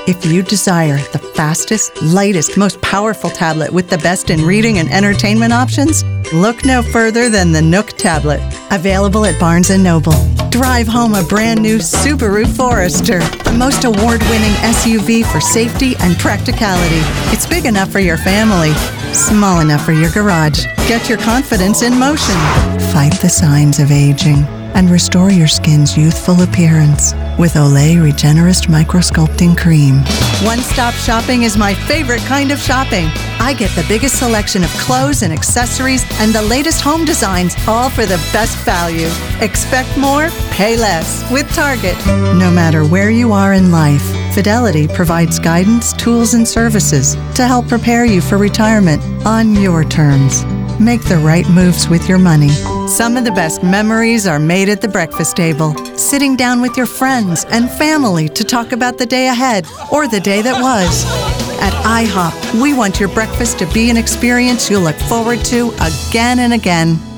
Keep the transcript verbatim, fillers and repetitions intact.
If you desire the fastest, lightest, most powerful tablet with the best in reading and entertainment options, look no further than the Nook tablet. Available at Barnes and Noble. Drive home a brand new Subaru Forester, the most award-winning S U V for safety and practicality. It's big enough for your family, small enough for your garage. Get your confidence in motion. Fight the signs of aging and restore your skin's youthful appearance with Olay Regenerist Microsculpting Cream. One-stop shopping is my favorite kind of shopping. I get the biggest selection of clothes and accessories and the latest home designs, all for the best value. Expect more, pay less with Target. No matter where you are in life, Fidelity provides guidance, tools, and services to help prepare you for retirement on your terms. Make the right moves with your money. Some of the best memories are made at the breakfast table, sitting down with your friends and family to talk about the day ahead or the day that was. At IHOP, we want your breakfast to be an experience you'll look forward to again and again.